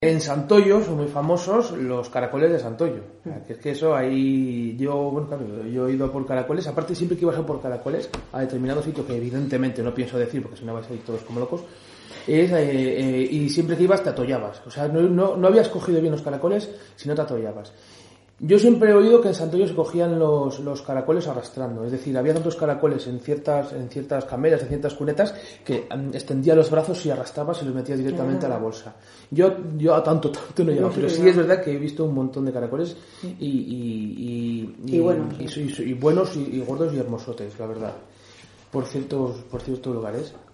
En Santoyo son muy famosos los caracoles de Santoyo. Que es que eso ahí bueno, claro, yo he ido por caracoles, aparte siempre que ibas a por caracoles a determinado sitio que evidentemente no pienso decir porque si no vais a ir todos como locos, y siempre que ibas te atollabas. O sea, no habías cogido bien los caracoles si no te atollabas. Yo siempre he oído que en Santoyo se cogían los caracoles arrastrando, es decir, había tantos caracoles en ciertas cameras, en ciertas cunetas, que extendía los brazos y arrastrabas y los metías directamente a la bolsa. Yo a tanto no he llegado, pero sí es verdad que he visto un montón de caracoles y buenos y gordos y hermosotes, la verdad, por ciertos lugares.